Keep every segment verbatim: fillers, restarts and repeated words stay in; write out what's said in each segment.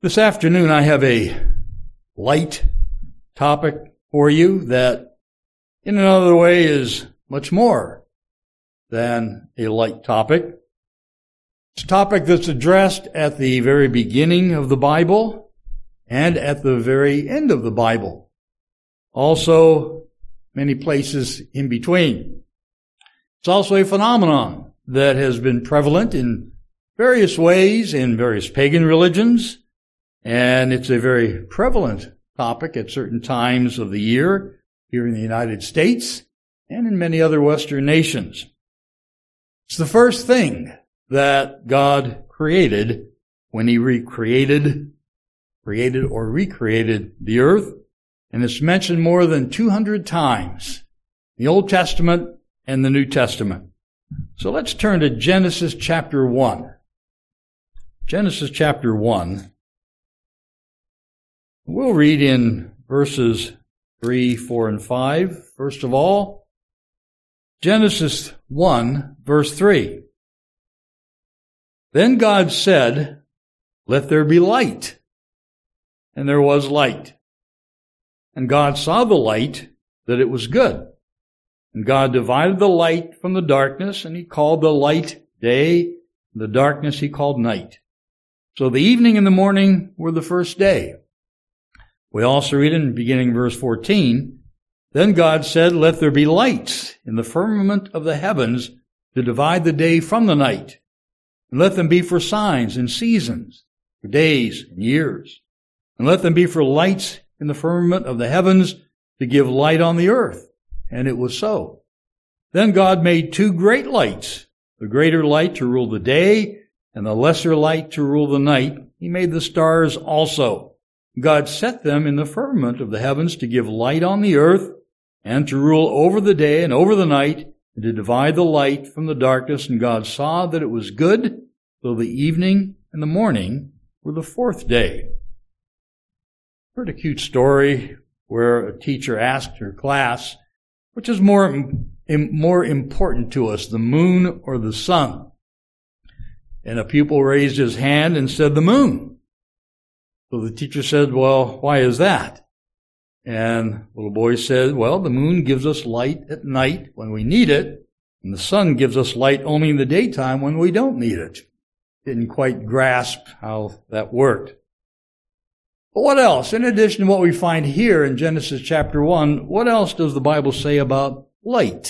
This afternoon I have a light topic for you that in another way is much more than a light topic. It's a topic that's addressed at the very beginning of the Bible and at the very end of the Bible. Also, many places in between. It's also a phenomenon that has been prevalent in various ways in various pagan religions, and it's a very prevalent topic at certain times of the year here in the United States and in many other Western nations. It's the first thing that God created when He recreated, created or recreated the earth, and it's mentioned more than two hundred times in the Old Testament and the New Testament. So let's turn to Genesis chapter one. Genesis chapter one. We'll read in verses three, four, and five. First of all, Genesis one, verse three. Then God said, "Let there be light." And there was light. And God saw the light, that it was good. And God divided the light from the darkness, and He called the light day, and the darkness He called night. So the evening and the morning were the first day. We also read in beginning verse fourteen, Then God said, "Let there be lights in the firmament of the heavens to divide the day from the night, and let them be for signs and seasons, for days and years, and let them be for lights in the firmament of the heavens to give light on the earth." And it was so. Then God made two great lights, the greater light to rule the day, and the lesser light to rule the night. He made the stars also. God set them in the firmament of the heavens to give light on the earth, and to rule over the day and over the night, and to divide the light from the darkness. And God saw that it was good, so the evening and the morning were the fourth day. Heard a cute story where a teacher asked her class, which is more, more important to us, the moon or the sun? And a pupil raised his hand and said, "The moon." So the teacher said, "Well, why is that?" And the little boy said, "Well, the moon gives us light at night when we need it, and the sun gives us light only in the daytime when we don't need it." Didn't quite grasp how that worked. But what else? In addition to what we find here in Genesis chapter one, what else does the Bible say about light?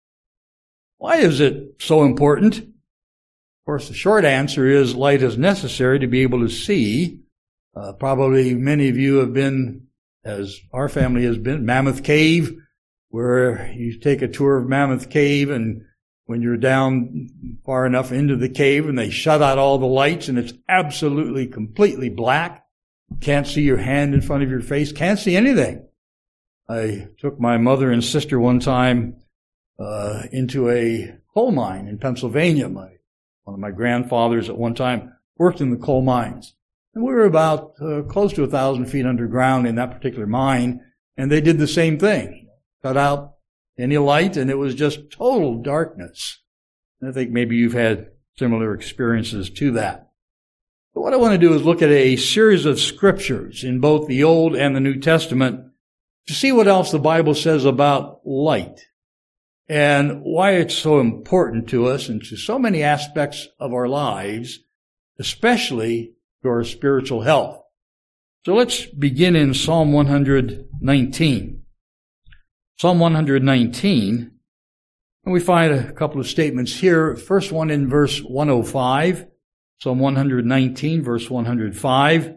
Why is it so important? Of course, the short answer is light is necessary to be able to see. Uh, probably many of you have been, as our family has been, Mammoth Cave, where you take a tour of Mammoth Cave, and when you're down far enough into the cave and they shut out all the lights and it's absolutely, completely black, can't see your hand in front of your face, can't see anything. I took my mother and sister one time uh, into a coal mine in Pennsylvania. My, one of my grandfathers at one time worked in the coal mines. And we were about uh, close to a thousand feet underground in that particular mine, and they did the same thing. Cut out any light, and it was just total darkness. And I think maybe you've had similar experiences to that. But what I want to do is look at a series of scriptures in both the Old and the New Testament to see what else the Bible says about light and why it's so important to us and to so many aspects of our lives, especially to our spiritual health. So let's begin in Psalm one nineteen. Psalm one nineteen, and we find a couple of statements here. First one in verse one oh five, Psalm one nineteen, verse one oh five,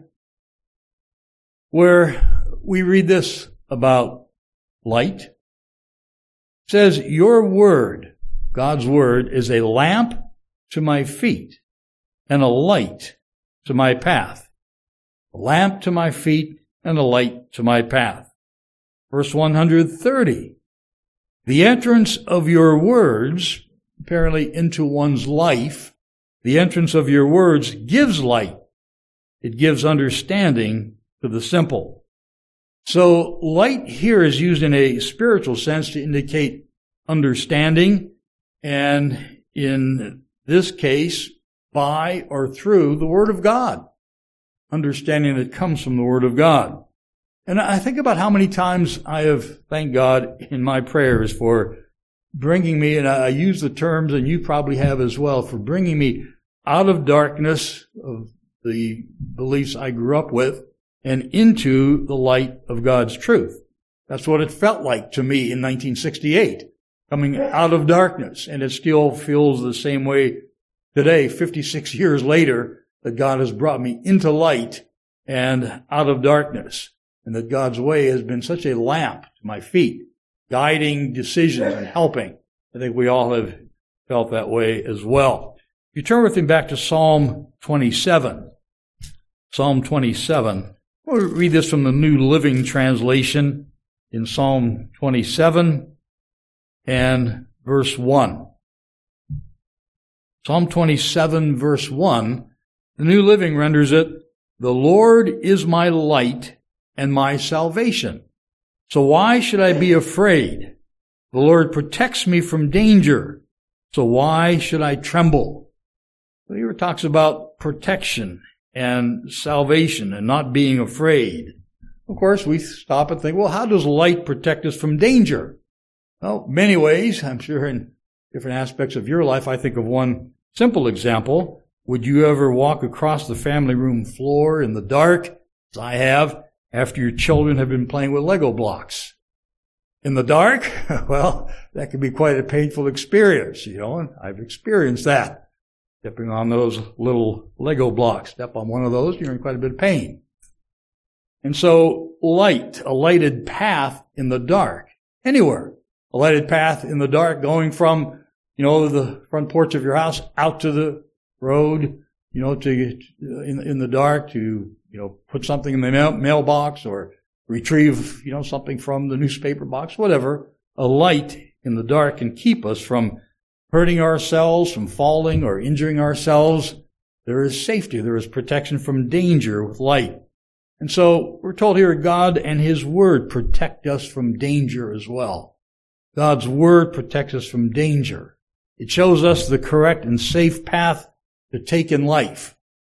where we read this about light. It says, "Your word," God's word, "is a lamp to my feet and a light to my path." A lamp to my feet and a light to my path. Verse one thirty, "The entrance of your words," apparently into one's life, "the entrance of your words gives light. It gives understanding to the simple." So light here is used in a spiritual sense to indicate understanding, and in this case, by or through the Word of God. understanding that comes from the Word of God. And I think about how many times I have thanked God in my prayers for bringing me, and I use the terms, and you probably have as well, for bringing me out of darkness of the beliefs I grew up with and into the light of God's truth. That's what it felt like to me in nineteen sixty-eight, coming out of darkness. And it still feels the same way today, fifty-six years later, that God has brought me into light and out of darkness. And that God's way has been such a lamp to my feet, guiding decisions and helping. I think we all have felt that way as well. If you turn with me back to Psalm twenty-seven. Psalm twenty-seven. We'll read this from the New Living Translation in Psalm twenty-seven and verse one. Psalm twenty-seven, verse one, the New Living renders it, "The Lord is my light and my salvation. So why should I be afraid? The Lord protects me from danger. So why should I tremble?" Well, here it talks about protection and salvation and not being afraid. Of course, we stop and think, well, how does light protect us from danger? Well, many ways. I'm sure in different aspects of your life. I think of one simple example. Would you ever walk across the family room floor in the dark, as I have, after your children have been playing with Lego blocks? In the dark? Well, that can be quite a painful experience, you know, and I've experienced that. Stepping on those little Lego blocks. Step on one of those, you're in quite a bit of pain. And so, light, a lighted path in the dark, anywhere. A lighted path in the dark going from, you know, the front porch of your house out to the road, you know, to, in, in the dark to, you know, put something in the mail, mailbox or retrieve, you know, something from the newspaper box, whatever. A light in the dark can keep us from hurting ourselves, from falling or injuring ourselves. There is safety. There is protection from danger with light. And so we're told here God and His Word protect us from danger as well. God's Word protects us from danger. It shows us the correct and safe path to take in life.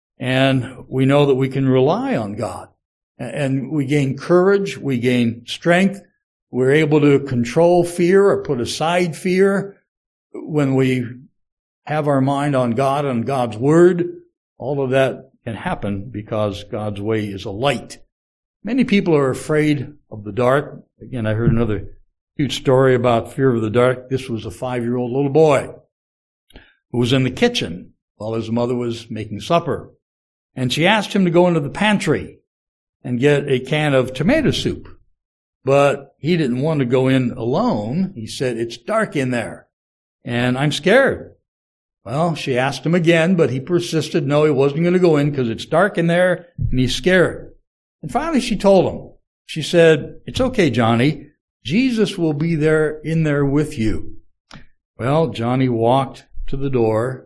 And we know that we can rely on God. And we gain courage, we gain strength. We're able to control fear or put aside fear when we have our mind on God and God's Word. All of that can happen because God's way is a light. Many people are afraid of the dark. Again, I heard another cute story about fear of the dark. This was a five-year-old little boy who was in the kitchen while his mother was making supper. And she asked him to go into the pantry and get a can of tomato soup. But he didn't want to go in alone. He said, "It's dark in there, and I'm scared." Well, she asked him again, but he persisted. No, he wasn't going to go in because it's dark in there and he's scared. And finally she told him, she said, "It's okay, Johnny. Jesus will be there in there with you." Well, Johnny walked to the door,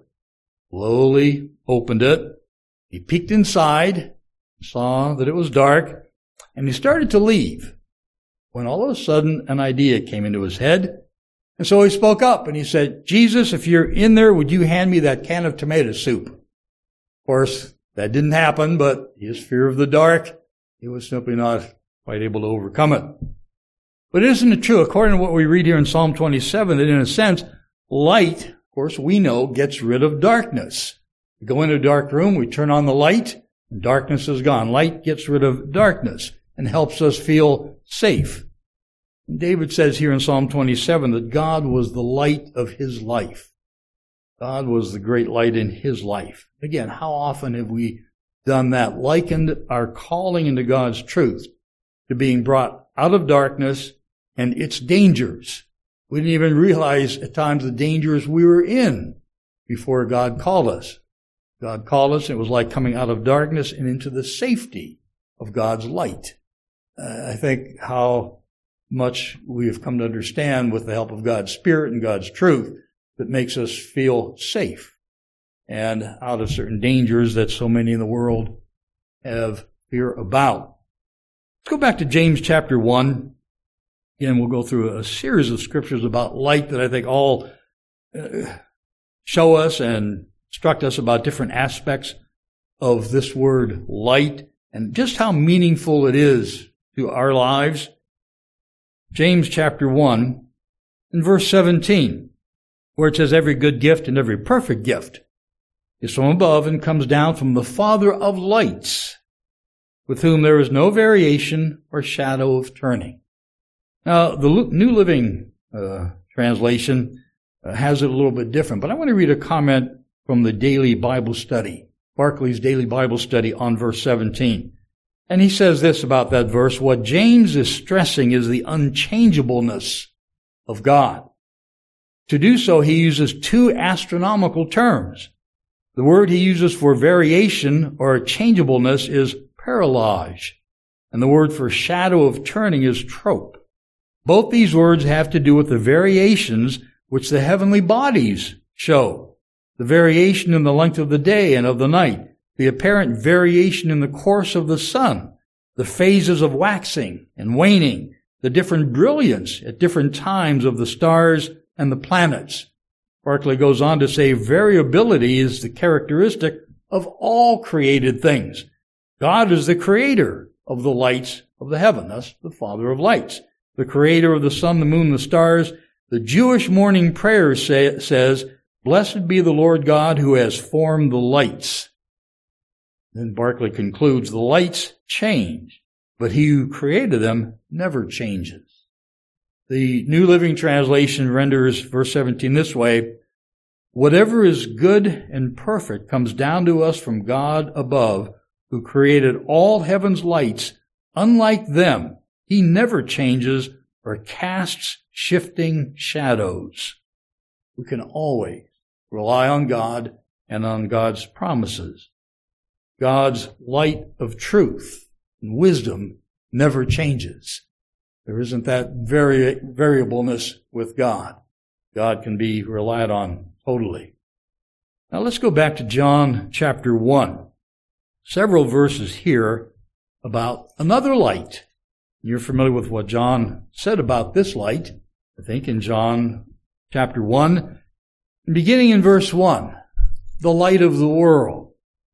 slowly opened it. He peeked inside, saw that it was dark, and he started to leave. When all of a sudden an idea came into his head. And so he spoke up and he said, "Jesus, if you're in there, would you hand me that can of tomato soup?" Of course, that didn't happen, but his fear of the dark, he was simply not quite able to overcome it. But isn't it true, according to what we read here in Psalm twenty-seven, that in a sense, light, of course, we know gets rid of darkness. We go into a dark room, we turn on the light, and darkness is gone. Light gets rid of darkness and helps us feel safe. David says here in Psalm twenty-seven that God was the light of his life. God was the great light in his life. Again, how often have we done that? Likened our calling into God's truth to being brought out of darkness and its dangers. We didn't even realize at times the dangers we were in before God called us. God called us. It was like coming out of darkness and into the safety of God's light. Uh, I think how much we have come to understand with the help of God's Spirit and God's truth that makes us feel safe and out of certain dangers that so many in the world have fear about. Let's go back to James chapter one. Again, we'll go through a series of scriptures about light that I think all uh, show us and instruct us about different aspects of this word light and just how meaningful it is to our lives. James chapter one and verse seventeen, where it says, every good gift and every perfect gift is from above and comes down from the Father of lights, with whom there is no variation or shadow of turning. Now, the New Living uh, Translation uh, has it a little bit different, but I want to read a comment from the Daily Bible Study, Barclay's Daily Bible Study on verse seventeen. And he says this about that verse: what James is stressing is the unchangeableness of God. To do so, he uses two astronomical terms. The word he uses for variation or changeableness is parallage, and the word for shadow of turning is trope. Both these words have to do with the variations which the heavenly bodies show. The variation in the length of the day and of the night, the apparent variation in the course of the sun, the phases of waxing and waning, the different brilliance at different times of the stars and the planets. Barclay goes on to say variability is the characteristic of all created things. God is the creator of the lights of the heaven. That's the Father of lights. The creator of the sun, the moon, the stars. The Jewish morning prayer say, says, blessed be the Lord God who has formed the lights. Then Barclay concludes, the lights change, but he who created them never changes. The New Living Translation renders verse seventeen this way: whatever is good and perfect comes down to us from God above, who created all heaven's lights. Unlike them, he never changes or casts shifting shadows. We can always rely on God and on God's promises. God's light of truth and wisdom never changes. There isn't that vari- variableness with God. God can be relied on totally. Now let's go back to John chapter one. Several verses here about another light. You're familiar with what John said about this light, I think, in John chapter one. Beginning in verse one, the light of the world.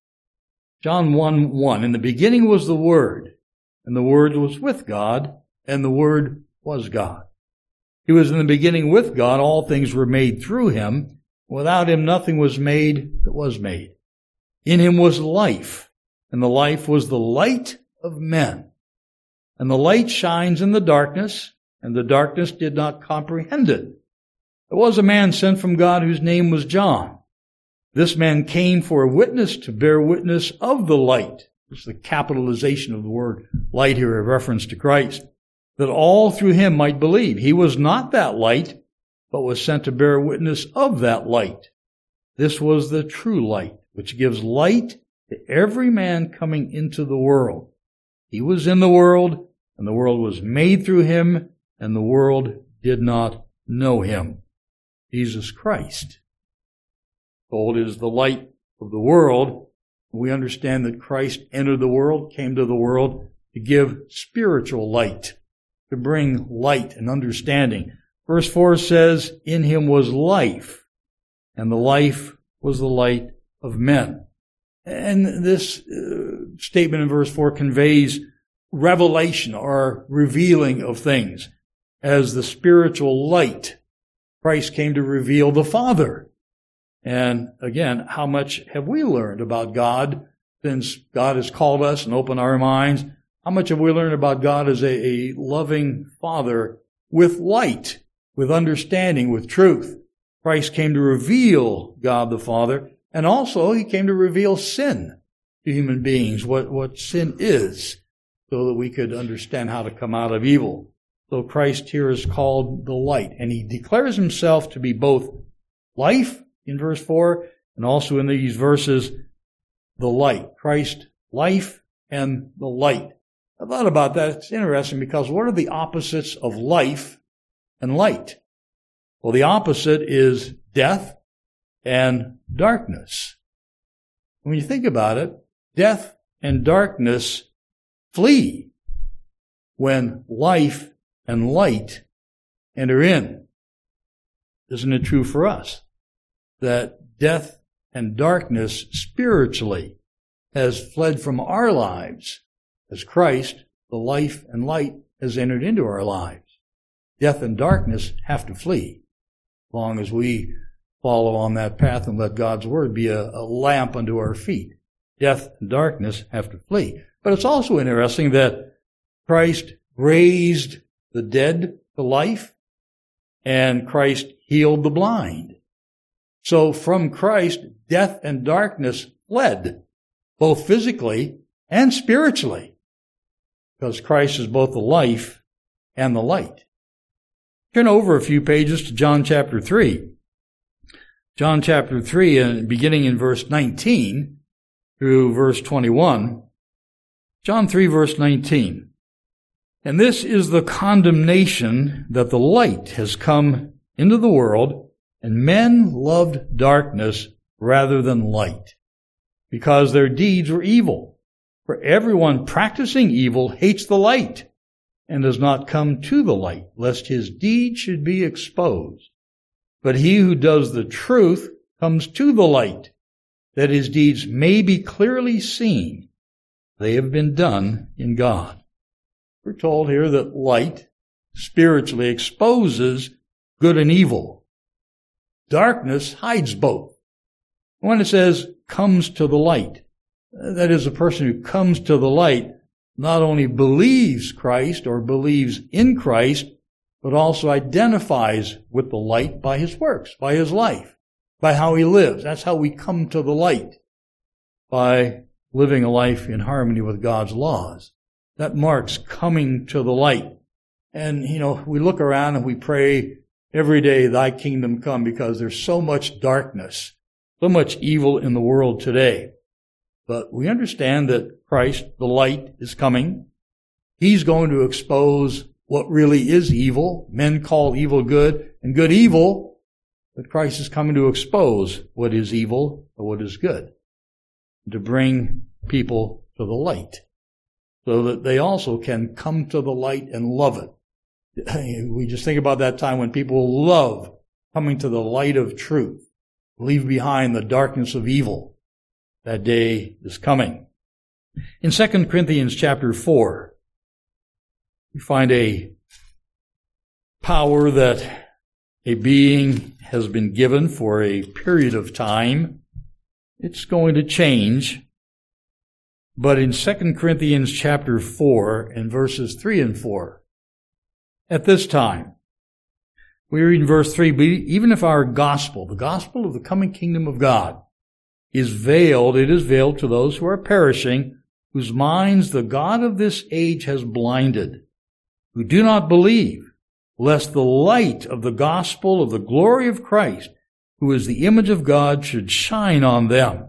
John one one, in the beginning was the Word, and the Word was with God, and the Word was God. He was in the beginning with God. All things were made through him. Without him nothing was made that was made. In him was life, and the life was the light of men. And the light shines in the darkness, and the darkness did not comprehend it. There was a man sent from God whose name was John. This man came for a witness to bear witness of the light. This is the capitalization of the word light here, a reference to Christ, that all through him might believe. He was not that light, but was sent to bear witness of that light. This was the true light, which gives light to every man coming into the world. He was in the world, and the world was made through him, and the world did not know him. Jesus Christ. Gold is the light of the world. We understand that Christ entered the world, came to the world to give spiritual light, to bring light and understanding. Verse four says, in him was life, and the life was the light of men. And this uh, statement in verse four conveys revelation or revealing of things. As the spiritual light, Christ came to reveal the Father. And again, how much have we learned about God since God has called us and opened our minds? How much have we learned about God as a, a loving Father with light, with understanding, with truth? Christ came to reveal God the Father, and also he came to reveal sin to human beings, what, what sin is, so that we could understand how to come out of evil. So Christ here is called the light, and he declares himself to be both life in verse four, and also in these verses, the light. Christ, life, and the light. I thought about that. It's interesting because what are the opposites of life and light? Well, the opposite is death and darkness. When you think about it, death and darkness flee when life and light enter in. Isn't it true for us that death and darkness spiritually has fled from our lives as Christ, the life and light, has entered into our lives. Death and darkness have to flee as long as we follow on that path and let God's word be a, a lamp unto our feet. Death and darkness have to flee. But it's also interesting that Christ raised the dead to life and Christ healed the blind. So from Christ, death and darkness fled, both physically and spiritually, because Christ is both the life and the light. Turn over a few pages to John chapter three. John chapter three, and beginning in verse nineteen through verse twenty-one. John three, verse nineteen. And this is the condemnation, that the light has come into the world, and men loved darkness rather than light, because their deeds were evil. For everyone practicing evil hates the light, and does not come to the light, lest his deeds should be exposed. But he who does the truth comes to the light, that his deeds may be clearly seen. They have been done in God. We're told here that light spiritually exposes good and evil. Darkness hides both. When it says comes to the light, that is, a person who comes to the light not only believes Christ or believes in Christ, but also identifies with the light by his works, by his life, by how he lives. That's how we come to the light, by living a life in harmony with God's laws. That marks coming to the light. And, you know, we look around and we pray every day, thy kingdom come, because there's so much darkness, so much evil in the world today. But we understand that Christ, the light, is coming. He's going to expose what really is evil. Men call evil good and good evil, but Christ is coming to expose what is evil or what is good, to bring people to the light so that they also can come to the light and love it. We just think about that time when people love coming to the light of truth, leave behind the darkness of evil. That day is coming. In Second Corinthians chapter four, we find a power that a being has been given for a period of time. It's going to change. But in Second Corinthians chapter four and verses three and four, at this time, we read in verse three, even if our gospel, the gospel of the coming kingdom of God, is veiled, it is veiled to those who are perishing, whose minds the God of this age has blinded, who do not believe, lest the light of the gospel of the glory of Christ, who is the image of God, should shine on them.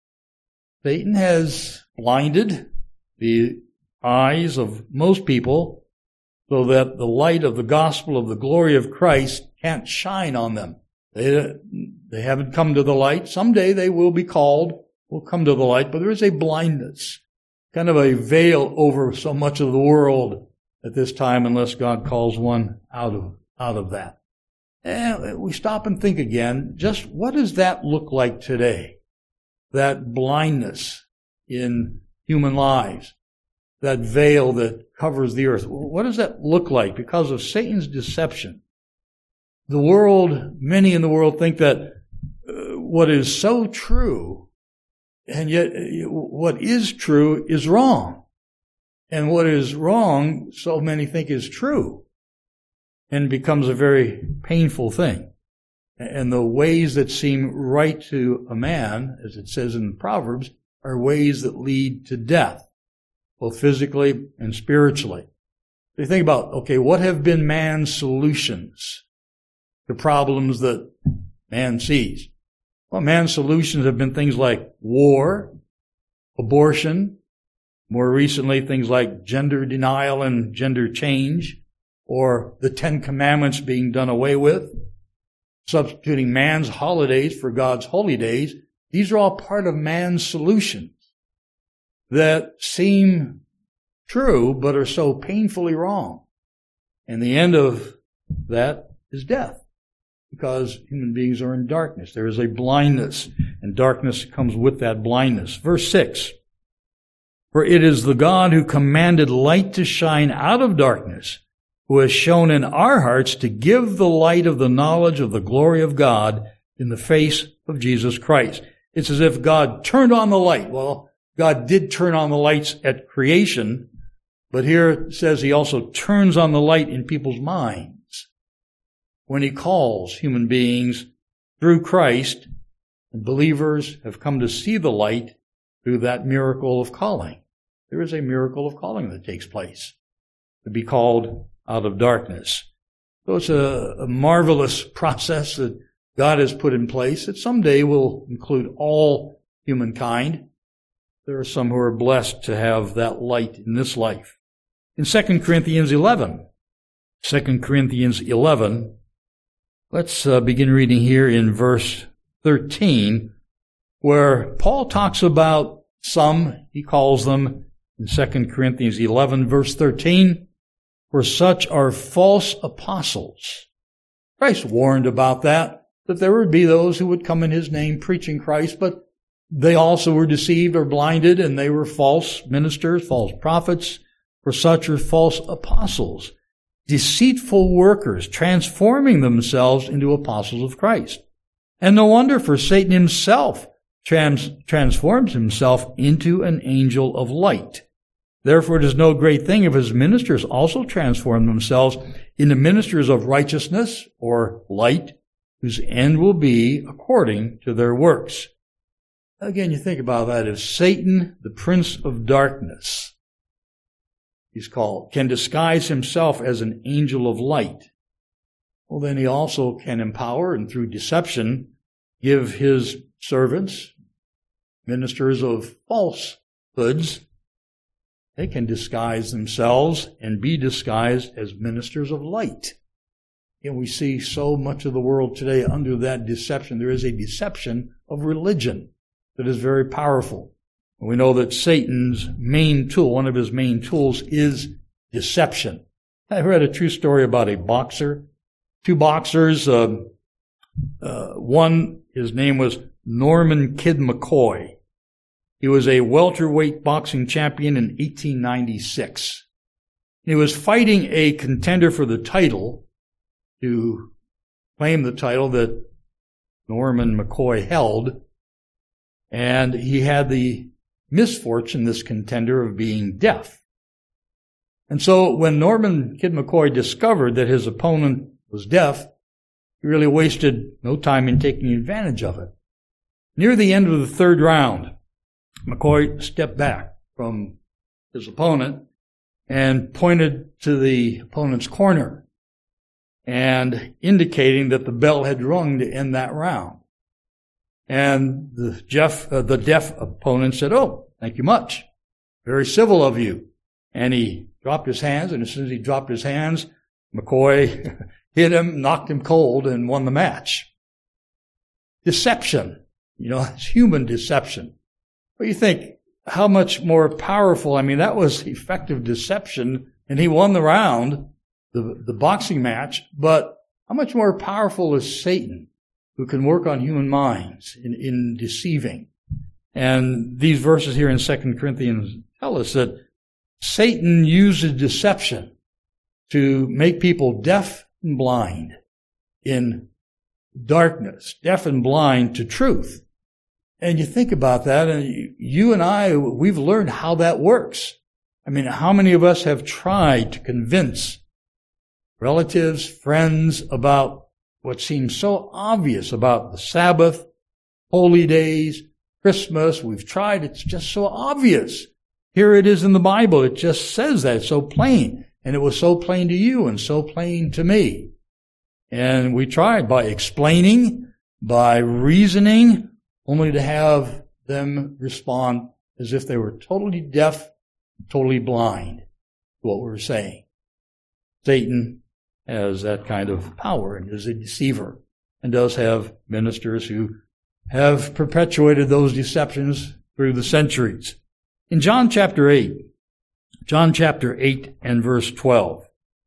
Satan has blinded the eyes of most people so that the light of the gospel of the glory of Christ can't shine on them. They, they haven't come to the light. Someday they will be called, will come to the light, but there is a blindness, kind of a veil over so much of the world at this time, unless God calls one out of, out of that. And we stop and think again, just what does that look like today? That blindness in human lives, that veil that covers the earth. What does that look like because of Satan's deception? The world, many in the world think that uh, what is so true, and yet uh, what is true is wrong. And what is wrong, so many think is true. And it becomes a very painful thing. And the ways that seem right to a man, as it says in Proverbs, are ways that lead to death, both physically and spiritually. So you think about, okay, what have been man's solutions to problems that man sees? Well, man's solutions have been things like war, abortion, more recently things like gender denial and gender change, or the Ten Commandments being done away with, substituting man's holidays for God's holy days. These are all part of man's solutions that seem true but are so painfully wrong. And the end of that is death, because human beings are in darkness. There is a blindness, and darkness comes with that blindness. Verse six, For it is the God who commanded light to shine out of darkness, who has shown in our hearts to give the light of the knowledge of the glory of God in the face of Jesus Christ. It's as if God turned on the light. Well, God did turn on the lights at creation, but here it says he also turns on the light in people's minds when he calls human beings through Christ, and believers have come to see the light through that miracle of calling. There is a miracle of calling that takes place, to be called out of darkness. So it's a, a marvelous process that God has put in place that someday will include all humankind. There are some who are blessed to have that light in this life. In Second Corinthians eleven, Second Corinthians eleven, let's uh, begin reading here in verse thirteen, where Paul talks about some, he calls them, in Second Corinthians eleven, verse thirteen, for such are false apostles. Christ warned about that, that there would be those who would come in his name preaching Christ, but they also were deceived or blinded, and they were false ministers, false prophets. For such are false apostles, deceitful workers, transforming themselves into apostles of Christ. And no wonder, for Satan himself trans- transforms himself into an angel of light. Therefore it is no great thing if his ministers also transform themselves into ministers of righteousness or light, whose end will be according to their works. Again, you think about that. If Satan, the prince of darkness, he's called, can disguise himself as an angel of light, well, then he also can empower and through deception give his servants, ministers of falsehoods, they can disguise themselves and be disguised as ministers of light. And we see so much of the world today under that deception. There is a deception of religion that is very powerful. We know that Satan's main tool, one of his main tools, is deception. I read a true story about a boxer. Two boxers, uh, uh, one, his name was Norman Kid McCoy. He was a welterweight boxing champion in eighteen ninety-six. He was fighting a contender for the title to claim the title that Norman McCoy held, and he had the misfortune, this contender, of being deaf. And so when Norman Kid McCoy discovered that his opponent was deaf, he really wasted no time in taking advantage of it. Near the end of the third round, McCoy stepped back from his opponent and pointed to the opponent's corner and indicating that the bell had rung to end that round. And the deaf, uh, the deaf opponent said, "Oh, thank you much. Very civil of you." And he dropped his hands, and as soon as he dropped his hands, McCoy hit him, knocked him cold, and won the match. Deception. You know, it's human deception. But you think, how much more powerful? I mean, that was effective deception, and he won the round, the, the boxing match, but how much more powerful is Satan, who can work on human minds in, in deceiving? And these verses here in Second Corinthians tell us that Satan uses deception to make people deaf and blind in darkness, deaf and blind to truth. And you think about that, and you and I, we've learned how that works. I mean, how many of us have tried to convince relatives, friends about what seems so obvious about the Sabbath, holy days, Christmas? We've tried. It's just so obvious. Here it is in the Bible. It just says that. It's so plain. And it was so plain to you and so plain to me. And we tried by explaining, by reasoning, only to have them respond as if they were totally deaf, totally blind to what we were saying. Satan has that kind of power and is a deceiver and does have ministers who have perpetuated those deceptions through the centuries. In John chapter eight, John chapter eight and verse twelve,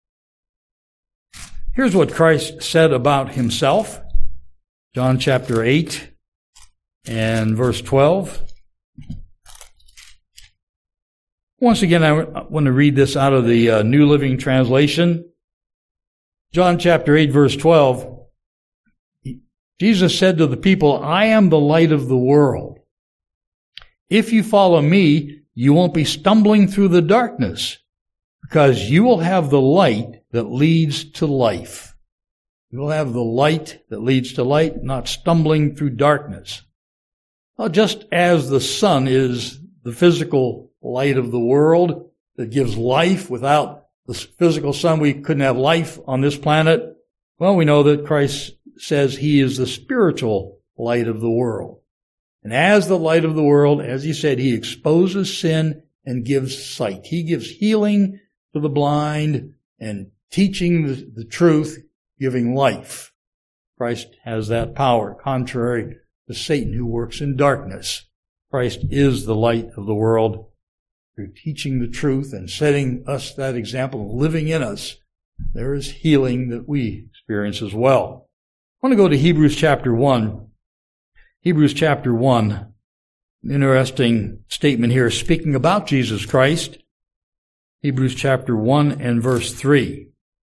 here's what Christ said about himself. John chapter eight and verse twelve. Once again, I want to read this out of the uh, New Living Translation. John chapter eight, verse twelve. Jesus said to the people, I am the light of the world. If you follow me, you won't be stumbling through the darkness, because you will have the light that leads to life. You will have the light that leads to light, not stumbling through darkness. Well, just as the sun is the physical light of the world that gives life, without the physical sun we couldn't have life on this planet. Well, we know that Christ says he is the spiritual light of the world. And as the light of the world, as he said, he exposes sin and gives sight. He gives healing to the blind and teaching the, the truth, giving life. Christ has that power, contrary to Satan, who works in darkness. Christ is the light of the world. Through teaching the truth and setting us that example, living in us, there is healing that we experience as well. I want to go to Hebrews chapter one. Hebrews chapter one, an interesting statement here speaking about Jesus Christ. Hebrews chapter one and verse three.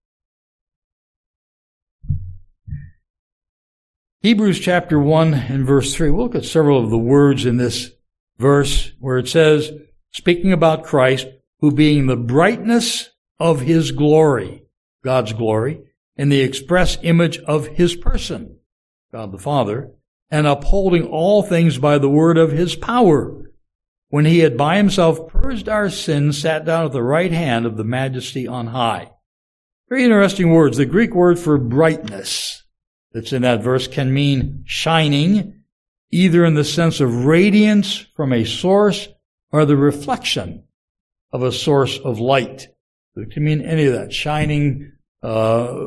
Hebrews chapter one and verse three. We'll look at several of the words in this verse where it says, speaking about Christ, who being the brightness of his glory, God's glory, and the express image of his person, God the Father, and upholding all things by the word of his power, when he had by himself purged our sins, sat down at the right hand of the majesty on high. Very interesting words. The Greek word for brightness that's in that verse can mean shining, either in the sense of radiance from a source or the reflection of a source of light. It can mean any of that, shining uh,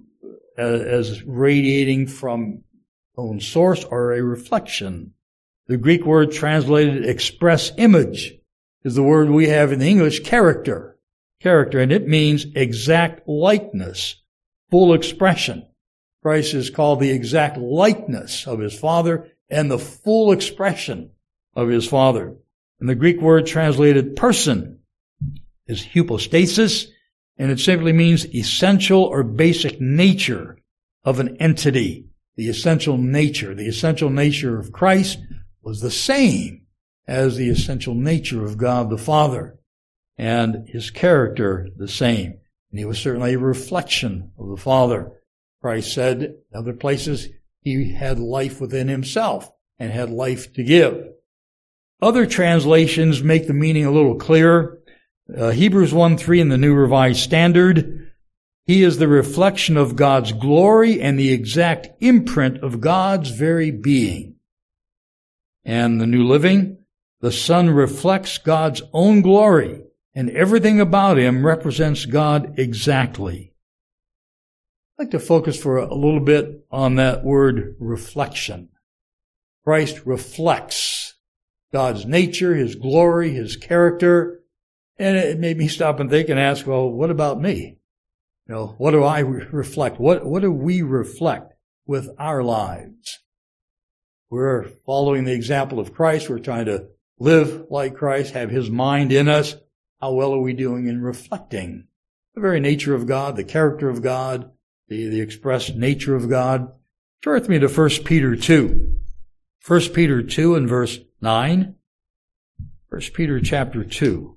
as radiating from own source or a reflection. The Greek word translated express image is the word we have in the English character. Character, and it means exact likeness, full expression. Christ is called the exact likeness of his Father and the full expression of his Father. And the Greek word translated person is hypostasis, and it simply means essential or basic nature of an entity. The essential nature, the essential nature of Christ was the same as the essential nature of God the Father, and his character the same. And he was certainly a reflection of the Father. Christ said in other places he had life within himself and had life to give. Other translations make the meaning a little clearer. Uh, Hebrews one three in the New Revised Standard, he is the reflection of God's glory and the exact imprint of God's very being. And the New Living, the Son reflects God's own glory, and everything about him represents God exactly. I'd like to focus for a little bit on that word reflection. Christ reflects God's nature, his glory, his character, and it made me stop and think and ask, well, what about me? You know, what do I re- reflect? What, what do we reflect with our lives? We're following the example of Christ. We're trying to live like Christ, have his mind in us. How well are we doing in reflecting the very nature of God, the character of God, the, the expressed nature of God? Turn with me to First Peter two. First Peter two and verse nine. First Peter chapter two.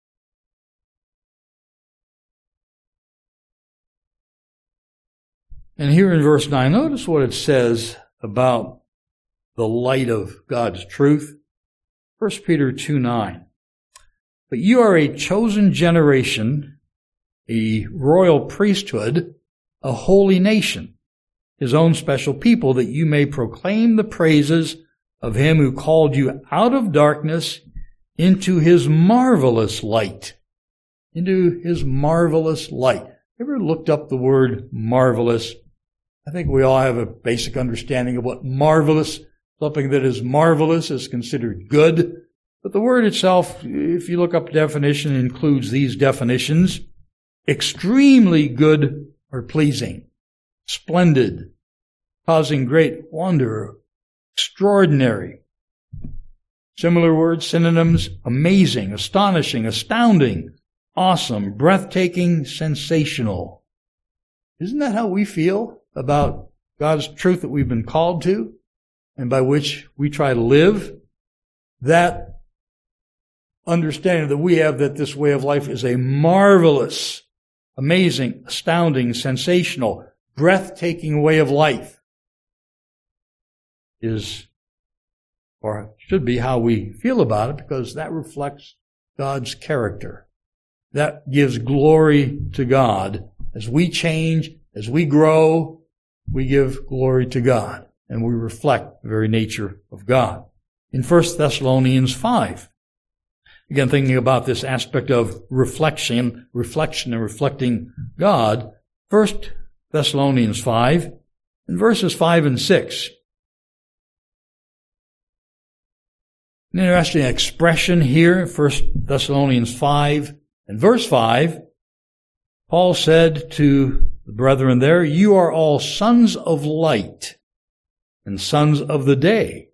And here in verse nine, notice what it says about the light of God's truth. First Peter two nine. But you are a chosen generation, a royal priesthood, a holy nation, his own special people, that you may proclaim the praises of him who called you out of darkness into his marvelous light. Into his marvelous light. Ever looked up the word marvelous? I think we all have a basic understanding of what marvelous, something that is marvelous is considered good. But the word itself, if you look up definition, includes these definitions: extremely good or pleasing, splendid, causing great wonder, extraordinary, Similar words, synonyms: amazing, astonishing, astounding, awesome, breathtaking, sensational. Isn't that how we feel about God's truth that we've been called to and by which we try to live? That understanding that we have that this way of life is a marvelous, amazing, astounding, sensational, breathtaking way of life is, or should be, how we feel about it, because that reflects God's character. That gives glory to God. As we change, as we grow, we give glory to God, and we reflect the very nature of God. In First Thessalonians five, again, thinking about this aspect of reflection, reflection and reflecting God, First Thessalonians five, in verses five and six. An interesting expression here, First Thessalonians five and verse five. Paul said to the brethren there, "You are all sons of light and sons of the day.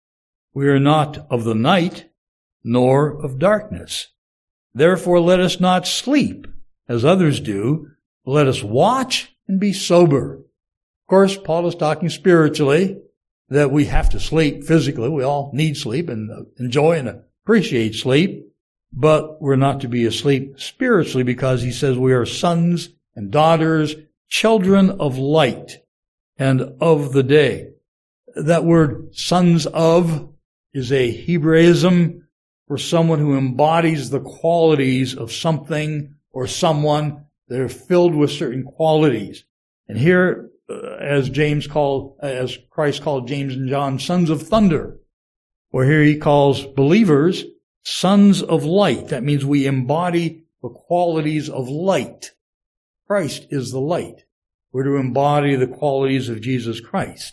We are not of the night, nor of darkness. Therefore let us not sleep, as others do, but let us watch and be sober." Of course, Paul is talking spiritually, that we have to sleep physically. We all need sleep and enjoy and appreciate sleep, but we're not to be asleep spiritually, because he says we are sons and daughters, children of light and of the day. That word sons of is a Hebraism for someone who embodies the qualities of something or someone. They're filled with certain qualities. And here, uh, as James called, as Christ called James and John, sons of thunder, or here he calls believers sons of light. That means we embody the qualities of light. Christ is the light. We're to embody the qualities of Jesus Christ.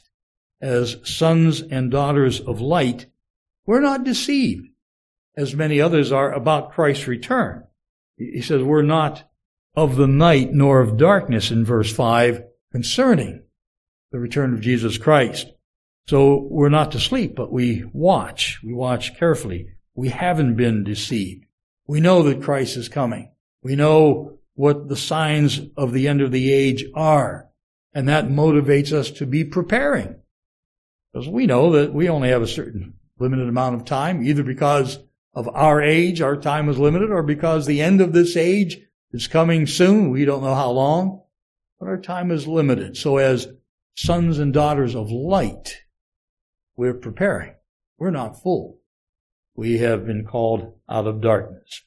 As sons and daughters of light, we're not deceived, as many others are, about Christ's return. He says we're not of the night nor of darkness in verse five concerning the return of Jesus Christ. So we're not to sleep, but we watch. We watch carefully. We haven't been deceived. We know that Christ is coming. We know what the signs of the end of the age are, and that motivates us to be preparing. Because we know that we only have a certain limited amount of time, either because of our age, our time is limited, or because the end of this age is coming soon. We don't know how long, but our time is limited. So as sons and daughters of light, we're preparing. We're not full. We have been called out of darkness.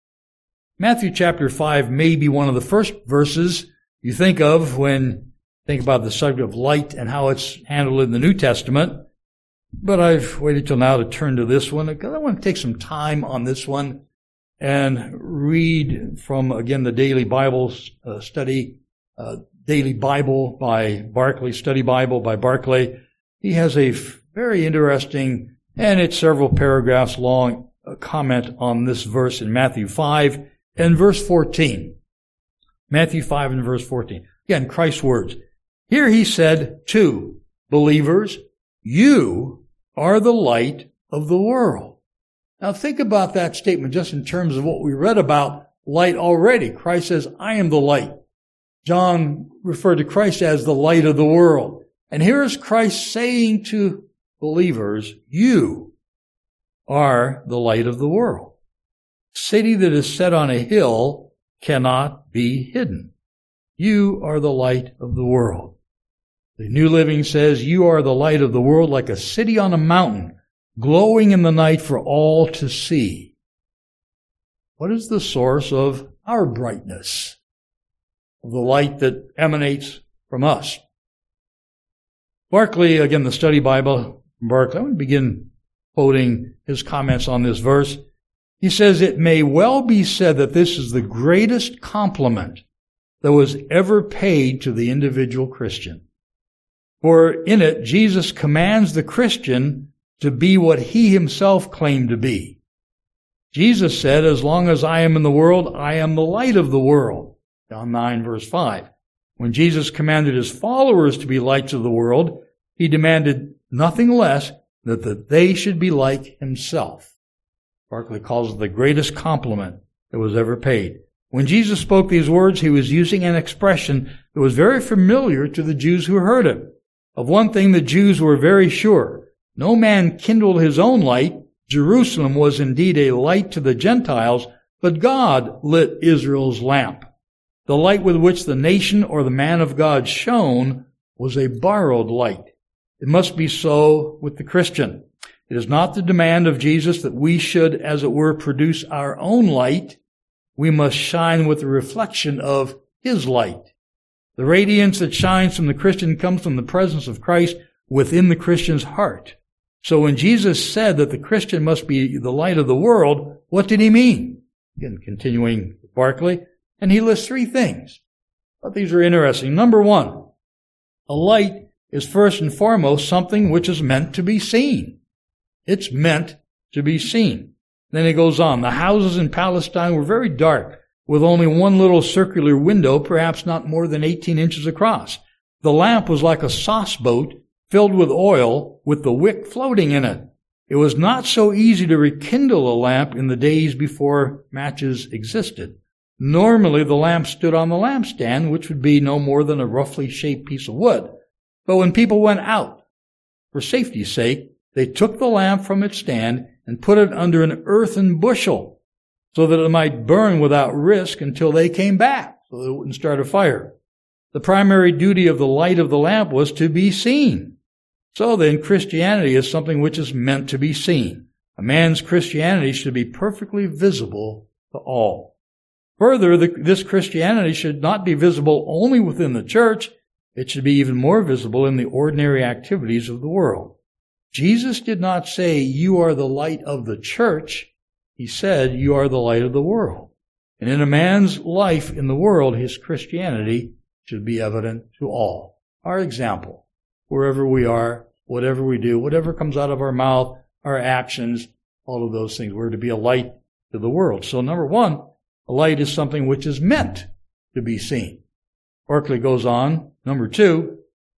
Matthew chapter five may be one of the first verses you think of when you think about the subject of light and how it's handled in the New Testament. But I've waited till now to turn to this one, because I want to take some time on this one and read from, again, the Daily Bible uh, Study, uh, Daily Bible by Barclay, Study Bible by Barclay. He has a very interesting, and it's several paragraphs long, uh, comment on this verse in Matthew five and verse fourteen. Matthew five and verse fourteen. Again, Christ's words. Here he said to believers, "You are the light of the world." Now think about that statement just in terms of what we read about light already. Christ says, "I am the light." John referred to Christ as the light of the world. And here is Christ saying to believers, "You are the light of the world. A city that is set on a hill cannot be hidden. You are the light of the world." The New Living says, "You are the light of the world, like a city on a mountain, glowing in the night for all to see." What is the source of our brightness, of the light that emanates from us? Barclay, again, the Study Bible from Barclay, I want to begin quoting his comments on this verse. He says, "It may well be said that this is the greatest compliment that was ever paid to the individual Christian. For in it, Jesus commands the Christian to be what he himself claimed to be. Jesus said, 'As long as I am in the world, I am the light of the world.'" John nine, verse five. When Jesus commanded his followers to be lights of the world, he demanded nothing less that, that they should be like himself. Barclay calls it the greatest compliment that was ever paid. When Jesus spoke these words, he was using an expression that was very familiar to the Jews who heard him. Of one thing the Jews were very sure. No man kindled his own light. Jerusalem was indeed a light to the Gentiles, but God lit Israel's lamp. The light with which the nation or the man of God shone was a borrowed light. It must be so with the Christian. It is not the demand of Jesus that we should, as it were, produce our own light. We must shine with the reflection of his light. The radiance that shines from the Christian comes from the presence of Christ within the Christian's heart. So when Jesus said that the Christian must be the light of the world, what did he mean? Again, continuing with Barclay, and he lists three things. But these are interesting. Number one, a light is first and foremost something which is meant to be seen. It's meant to be seen. Then he goes on. The houses in Palestine were very dark, with only one little circular window, perhaps not more than eighteen inches across. The lamp was like a sauce boat filled with oil, with the wick floating in it. It was not so easy to rekindle a lamp in the days before matches existed. Normally, the lamp stood on the lampstand, which would be no more than a roughly shaped piece of wood. But when people went out, for safety's sake, they took the lamp from its stand and put it under an earthen bushel so that it might burn without risk until they came back, so that it wouldn't start a fire. The primary duty of the light of the lamp was to be seen. So then, Christianity is something which is meant to be seen. A man's Christianity should be perfectly visible to all. Further, the, this Christianity should not be visible only within the church. It should be even more visible in the ordinary activities of the world. Jesus did not say, you are the light of the church. He said, you are the light of the world. And in a man's life in the world, his Christianity should be evident to all. Our example, wherever we are, whatever we do, whatever comes out of our mouth, our actions, all of those things, we're to be a light to the world. So number one, a light is something which is meant to be seen. Barclay goes on. Number two,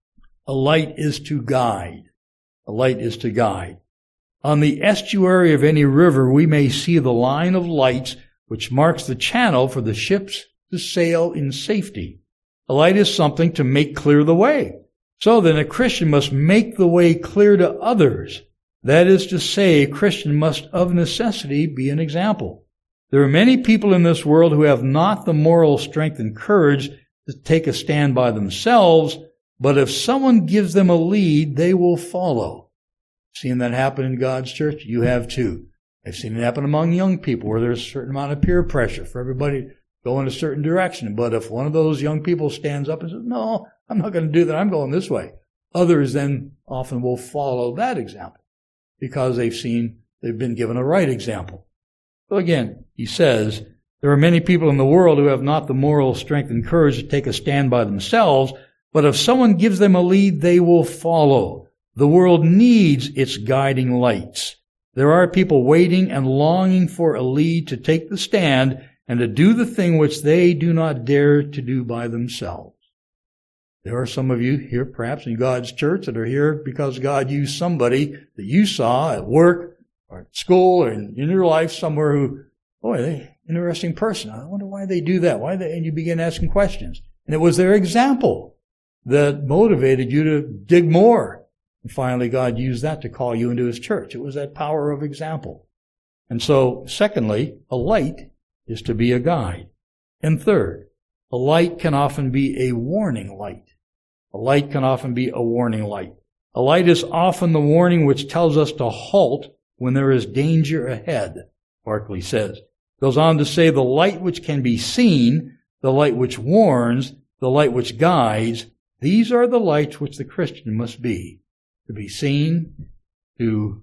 a light is to guide. A light is to guide. On the estuary of any river, we may see the line of lights which marks the channel for the ships to sail in safety. A light is something to make clear the way. So then a Christian must make the way clear to others. That is to say, a Christian must of necessity be an example. There are many people in this world who have not the moral strength and courage to take a stand by themselves, but if someone gives them a lead, they will follow. Seen that happen in God's church? You have too. I've seen it happen among young people where there's a certain amount of peer pressure for everybody to go in a certain direction. But if one of those young people stands up and says, no, I'm not going to do that, I'm going this way, others then often will follow that example because they've seen, they've been given a right example. So again, he says, there are many people in the world who have not the moral strength and courage to take a stand by themselves, but if someone gives them a lead, they will follow. The world needs its guiding lights. There are people waiting and longing for a lead to take the stand and to do the thing which they do not dare to do by themselves. There are some of you here, perhaps in God's church, that are here because God used somebody that you saw at work or at school or in, in your life somewhere who, boy, they interesting person. I wonder why they do that. Why they, and you begin asking questions. And it was their example that motivated you to dig more. And finally, God used that to call you into his church. It was that power of example. And so, secondly, a light is to be a guide. And third, a light can often be a warning light. A light can often be a warning light. A light is often the warning which tells us to halt when there is danger ahead, Barclay says. Goes on to say the light which can be seen, the light which warns, the light which guides, these are the lights which the Christian must be. To be seen, to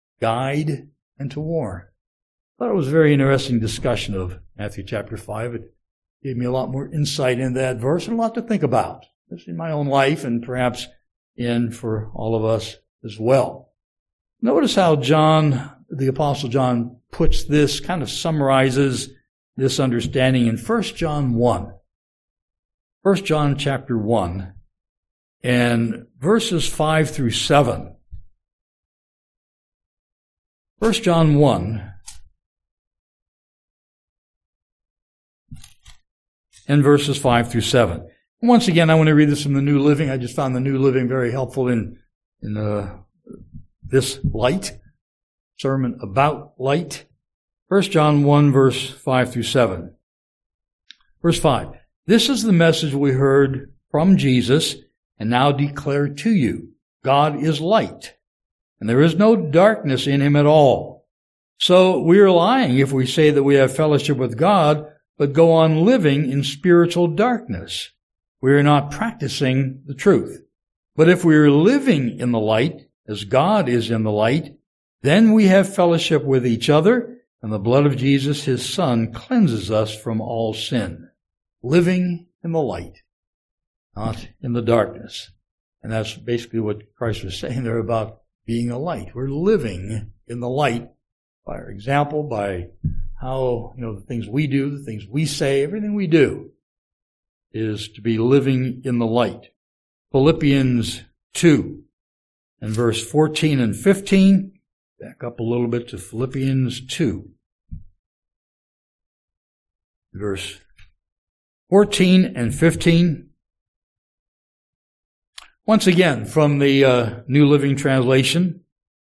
guide, and to warn. I thought it was a very interesting discussion of Matthew chapter five. It gave me a lot more insight into that verse and a lot to think about. This in my own life and perhaps in for all of us as well. Notice how John, the Apostle John, puts this, kind of summarizes this understanding in First John one. First John chapter one and verses five through seven. First John one and verses five through seven. Once again, I want to read this from the New Living. I just found the New Living very helpful in, in uh, this light, sermon about light. First John one, verse five through seven. Verse five. This is the message we heard from Jesus and now declare to you. God is light, and there is no darkness in him at all. So we are lying if we say that we have fellowship with God, but go on living in spiritual darkness. We are not practicing the truth. But if we are living in the light, as God is in the light, then we have fellowship with each other, and the blood of Jesus, his Son, cleanses us from all sin. Living in the light, not in the darkness. And that's basically what Christ was saying there about being a light. We're living in the light by our example, by how, you know, the things we do, the things we say, everything we do is to be living in the light. Philippians two and verse fourteen and fifteen. Back up a little bit to Philippians two. Verse fourteen and fifteen. Once again, from the uh, New Living Translation,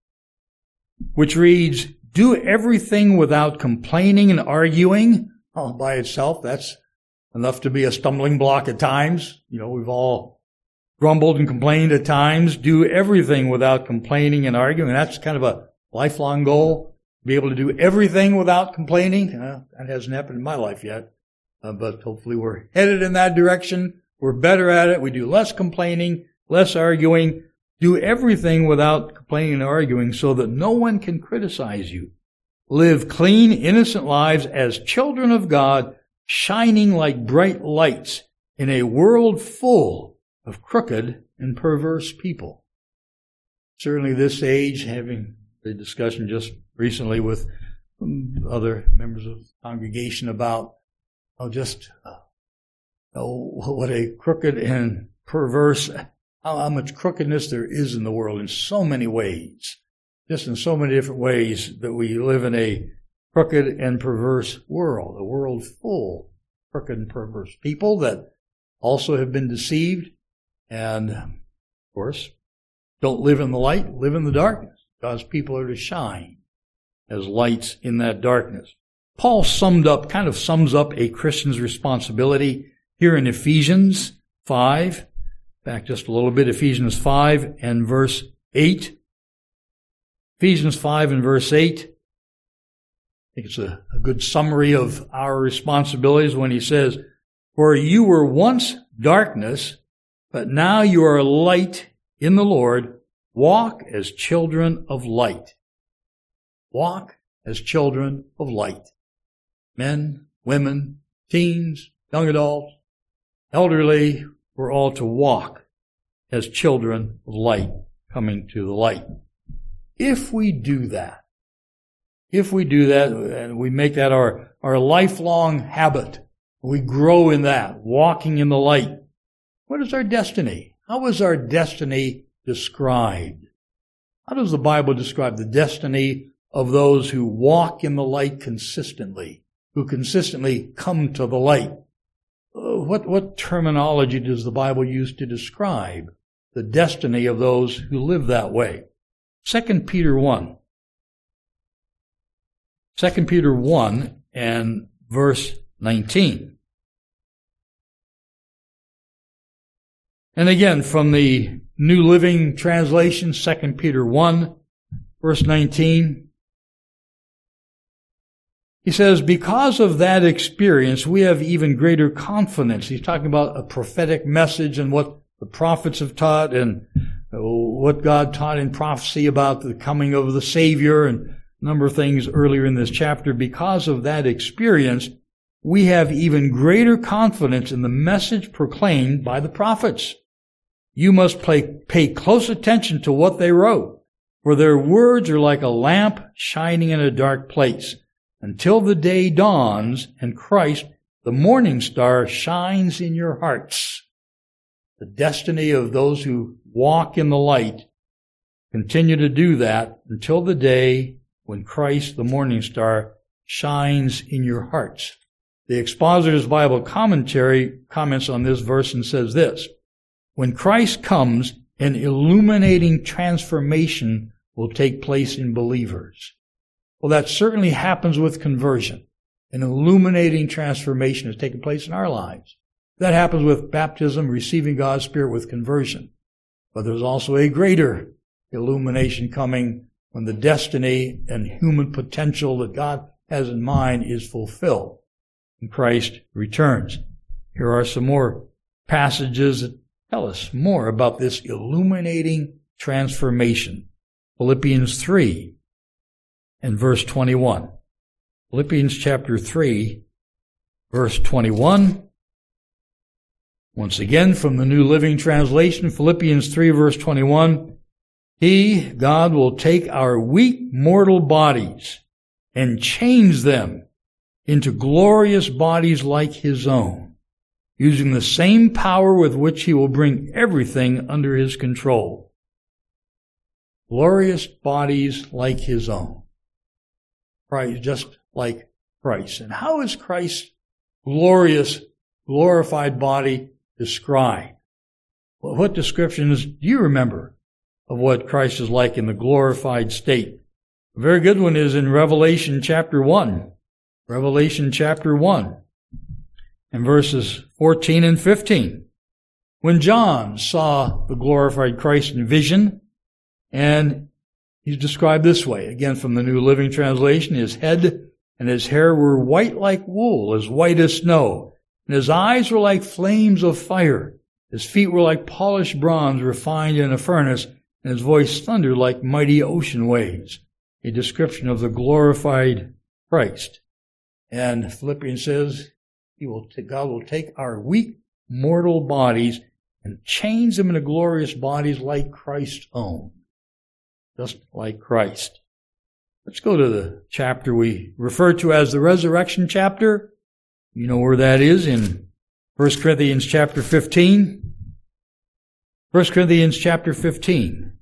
which reads, do everything without complaining and arguing. All by itself, that's enough to be a stumbling block at times. You know, we've all grumbled and complained at times. Do everything without complaining and arguing. That's kind of a lifelong goal, be able to do everything without complaining. Uh, that hasn't happened in my life yet, uh, but hopefully we're headed in that direction. We're better at it. We do less complaining, less arguing. Do everything without complaining and arguing so that no one can criticize you. Live clean, innocent lives as children of God, shining like bright lights in a world full of crooked and perverse people. Certainly this age, having the discussion just recently with other members of the congregation about oh, just uh, oh, what a crooked and perverse, how, how much crookedness there is in the world in so many ways, just in so many different ways that we live in a crooked and perverse world, a world full of crooked and perverse people that also have been deceived and, of course, don't live in the light, live in the darkness. God's people are to shine as lights in that darkness. Paul summed up, kind of sums up a Christian's responsibility here in Ephesians five. Back just a little bit, Ephesians five and verse eight. Ephesians five and verse eight. I think it's a, a good summary of our responsibilities when he says, for you were once darkness, but now you are light in the Lord. Walk as children of light. Walk as children of light. Men, women, teens, young adults, elderly, we're all to walk as children of light, coming to the light. If we do that, if we do that, and we make that our, our lifelong habit, we grow in that, walking in the light, what is our destiny? How is our destiny described? How does the Bible describe the destiny of those who walk in the light consistently, who consistently come to the light? What, what terminology does the Bible use to describe the destiny of those who live that way? Second Peter one. Second Peter one and verse nineteen. And again, from the New Living Translation, Second Peter one, verse nineteen. He says, because of that experience, we have even greater confidence. He's talking about a prophetic message and what the prophets have taught and what God taught in prophecy about the coming of the Savior and a number of things earlier in this chapter. Because of that experience, we have even greater confidence in the message proclaimed by the prophets. You must pay, pay close attention to what they wrote, for their words are like a lamp shining in a dark place, until the day dawns and Christ, the morning star, shines in your hearts. The destiny of those who walk in the light continue to do that until the day when Christ, the morning star, shines in your hearts. The Expositor's Bible Commentary comments on this verse and says this: when Christ comes, an illuminating transformation will take place in believers. Well, that certainly happens with conversion. An illuminating transformation has taken place in our lives. That happens with baptism, receiving God's Spirit with conversion. But there's also a greater illumination coming when the destiny and human potential that God has in mind is fulfilled and Christ returns. Here are some more passages that tell us more about this illuminating transformation. Philippians three and verse twenty-one. Philippians chapter three, verse twenty-one. Once again, from the New Living Translation, Philippians three, verse twenty-one. He, God, will take our weak mortal bodies and change them into glorious bodies like His own, using the same power with which He will bring everything under His control. Glorious bodies like His own. Christ, just like Christ. And how is Christ's glorious, glorified body described? Well, what descriptions do you remember of what Christ is like in the glorified state? A very good one is in Revelation chapter one. Revelation chapter one and verses fourteen and fifteen. When John saw the glorified Christ in vision, and he's described this way, again from the New Living Translation, his head and his hair were white like wool, as white as snow, and his eyes were like flames of fire. His feet were like polished bronze refined in a furnace, and his voice thundered like mighty ocean waves. A description of the glorified Christ. And Philippians says, He will, God will take our weak mortal bodies and change them into glorious bodies like Christ's own. Just like Christ. Let's go to the chapter we refer to as the resurrection chapter. You know where that is in First Corinthians chapter fifteen. First Corinthians chapter fifteen.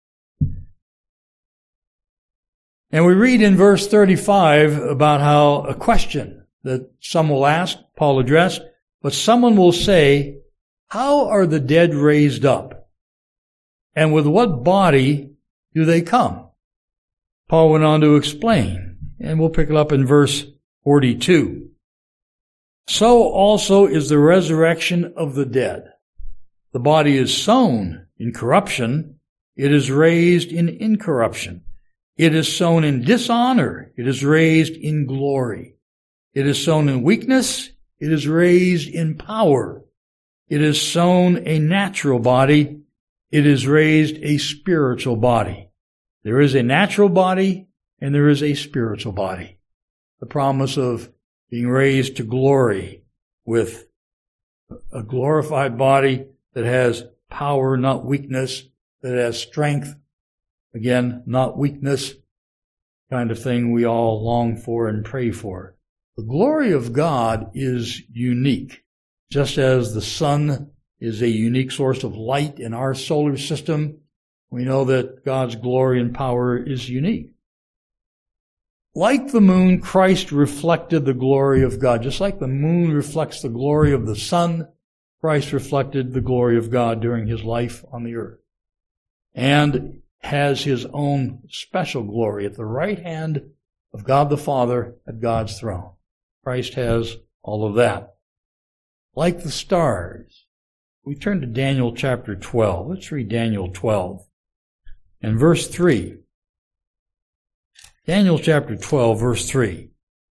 And we read in verse thirty-five about how a question that some will ask, Paul addressed, but someone will say, how are the dead raised up? And with what body do they come? Paul went on to explain, and we'll pick it up in verse forty-two. So also is the resurrection of the dead. The body is sown in corruption, it is raised in incorruption. It is sown in dishonor, it is raised in glory. It is sown in weakness, it is raised in power. It is sown a natural body, it is raised a spiritual body. There is a natural body and there is a spiritual body. The promise of being raised to glory with a glorified body that has power, not weakness, that has strength, again, not weakness, kind of thing we all long for and pray for. The glory of God is unique. Just as the sun is a unique source of light in our solar system, we know that God's glory and power is unique. Like the moon, Christ reflected the glory of God. Just like the moon reflects the glory of the sun, Christ reflected the glory of God during His life on the earth. And has His own special glory at the right hand of God the Father at God's throne. Christ has all of that. Like the stars. We turn to Daniel chapter twelve. Let's read Daniel twelve and verse three. Daniel chapter twelve, verse three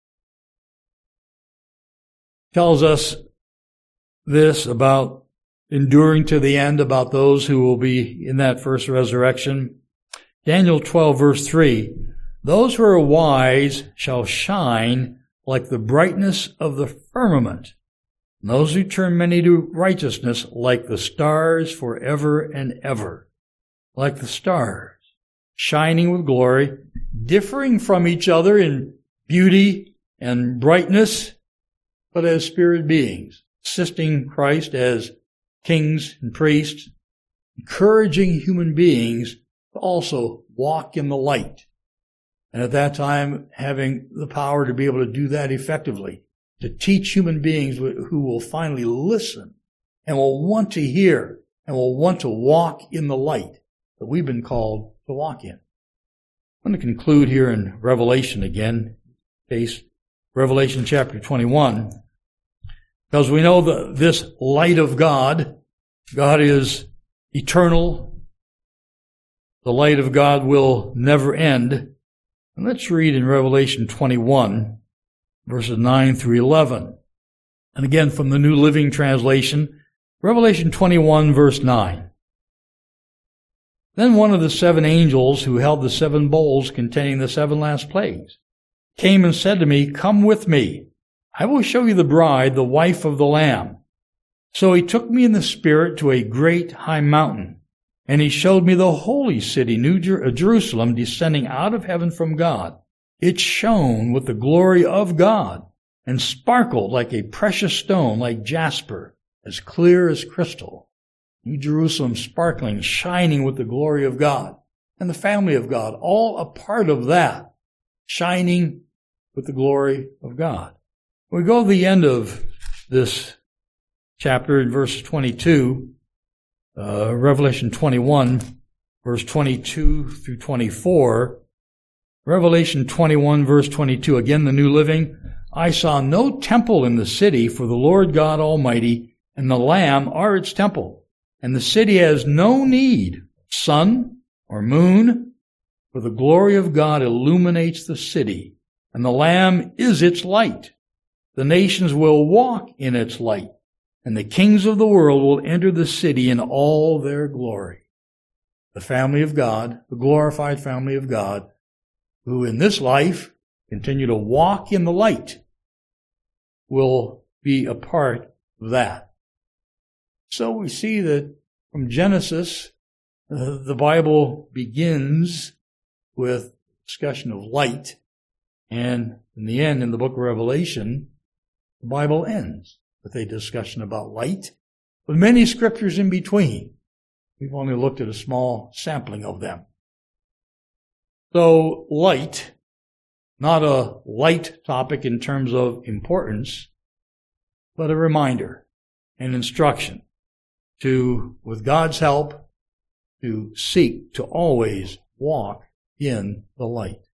tells us this about enduring to the end, about those who will be in that first resurrection. Daniel twelve, verse three, those who are wise shall shine like the brightness of the firmament, and those who turn many to righteousness like the stars forever and ever. Like the stars, shining with glory, differing from each other in beauty and brightness, but as spirit beings, assisting Christ as kings and priests, encouraging human beings to also walk in the light. And at that time, having the power to be able to do that effectively, to teach human beings who will finally listen and will want to hear and will want to walk in the light that we've been called to walk in. I'm going to conclude here in Revelation again, case Revelation chapter twenty-one, because we know that this light of God, God is eternal. The light of God will never end. And let's read in Revelation twenty-one, verses nine through eleven. And again, from the New Living Translation, Revelation twenty-one, verse nine. Then one of the seven angels who held the seven bowls containing the seven last plagues came and said to me, "Come with me. I will show you the bride, the wife of the Lamb." So he took me in the Spirit to a great high mountain, and he showed me the holy city, New Jer- Jerusalem, descending out of heaven from God. It shone with the glory of God and sparkled like a precious stone, like jasper, as clear as crystal. New Jerusalem sparkling, shining with the glory of God, and the family of God, all a part of that, shining with the glory of God. We go to the end of this chapter in verse twenty-two, uh, Revelation twenty-one, verse twenty-two through twenty-four. Revelation twenty-one, verse twenty-two, again the New Living. I saw no temple in the city, for the Lord God Almighty and the Lamb are its temple. And the city has no need of sun or moon, for the glory of God illuminates the city, and the Lamb is its light. The nations will walk in its light, and the kings of the world will enter the city in all their glory. The family of God, the glorified family of God, who in this life continue to walk in the light, will be a part of that. So we see that from Genesis, uh, the Bible begins with discussion of light, and in the end, in the book of Revelation, the Bible ends with a discussion about light, with many scriptures in between. We've only looked at a small sampling of them. So light, not a light topic in terms of importance, but a reminder, an instruction to, with God's help, to seek to always walk in the light.